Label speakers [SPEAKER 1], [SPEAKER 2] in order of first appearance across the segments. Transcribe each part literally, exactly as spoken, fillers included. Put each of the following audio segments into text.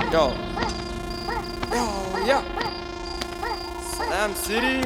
[SPEAKER 1] يو يو يو سلام سيتي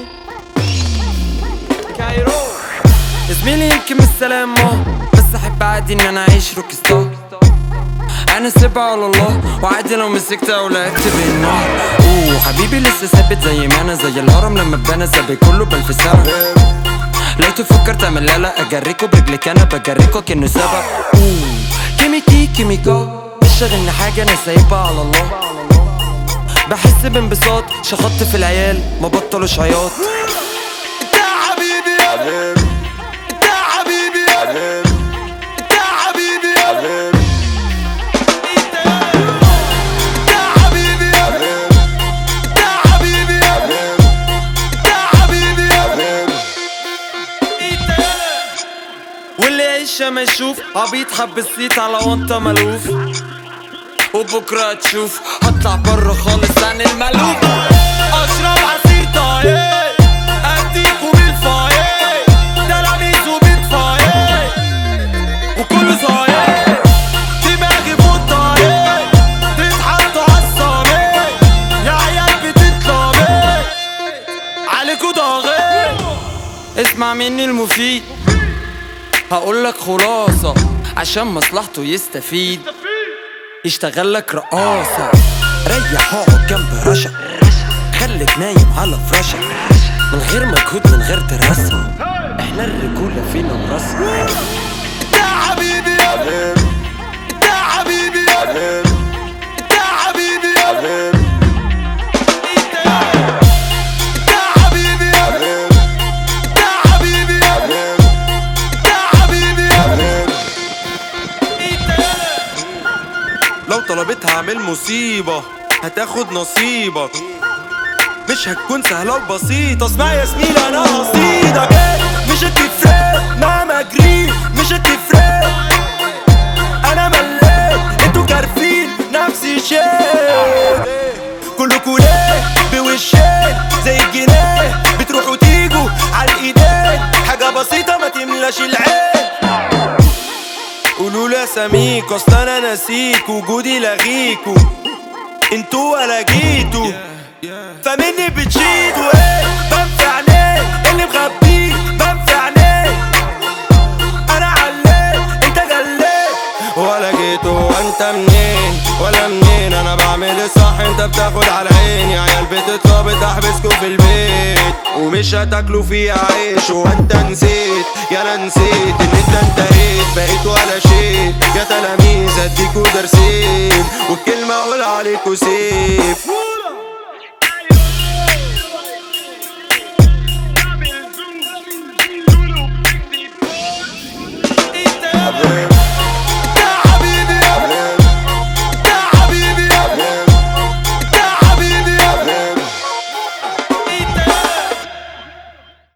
[SPEAKER 1] كايرو. زميلي يمكن مش سلام بس احب عادي ان انا اعيش روك ستار. انا سيبها على الله وعادي لو مسكت او لعبت بالنار. اوه حبيبي لسه ثابت زي ما انا، زي الهرم لما اتبنى سابق كله بالفسارة. لو تفكر تعمل لا لا اجريكوا برجلك انا بجريكوا كأنه سبب. اوه كيميكي كيميكا مش شاغلني حاجة انا سايبها على الله. بحس بانبساط شخطت في العيال ما بطلوش عياط.
[SPEAKER 2] انت يا حبيبي يا حبيبي، انت يا حبيبي يا حبيبي، انت يا حبيبي يا حبيبي، انت يا حبيبي يا حبيبي، انت يا حبيبي يا حبيبي، انت يا حبيبي يا حبيبي، انت
[SPEAKER 1] واللي يعيش ما يشوف عبيط حب الصيت على وانت ملوف. وبكرة تشوف هطلع برا خالص عن المألوف. اشرب عصير طايق اديكوا بالفايق تلاميذ وبتفايق وكله صايق دماغي فوق طايق تتحطوا عالصامت يا عيال بتتلامت عليكوا ضاغط. اسمع مني المفيد هقولك خلاصة عشان مصلحته يستفيد. يشتغل لك رقاصة ريح اقعد جنب رشا خليك نايم على فراشة من غير مجهود من غير دراسة. احنا الرجولة فينا مراسة.
[SPEAKER 2] انت يا حبيبي يا حبيبي، انت يا حبيبي يا حبيبي، انت يا حبيبي يا حبيبي، انت يا حبيبي يا حبيبي، انت يا حبيبي يا حبيبي، انت يا حبيبي يا حبيبي،
[SPEAKER 3] لو طلبتها اعمل مصيبة هتاخد نصيبك، مش هتكون سهلة وبسيطة.
[SPEAKER 2] اسمع يا زميلي انا قصيدك مش هتفرق مهما اجري مش هتفرق. انا مليت انتوا كارفين نفس الشيء كلكوا ليه بوشين زي الجنيه بتروحوا تيجوا عالايدين. حاجة بسيطة ما تملاش العين.
[SPEAKER 3] قولولي اساميك اصل انا ناسيك وجودي لغيكوا انتوا ولا جيتوا
[SPEAKER 2] فمني بتشيدوا ايه بنفع عينيه اللي مخبيه بنفع عينيه. انا عليت انت غليت
[SPEAKER 3] ولا جيتوا وانت منين ولا منين. انا بعمل الصح انت بتاخد على عيني. عيال بتتربط احبسكوا في البيت ومش هتاكلوا فيها عيش. وانت نسيت يا انا نسيت ان انت انتهيت بقيت ولا شيء. يا تلاميذ اديكوا درسين والكلمة اقول عليكوا سيف.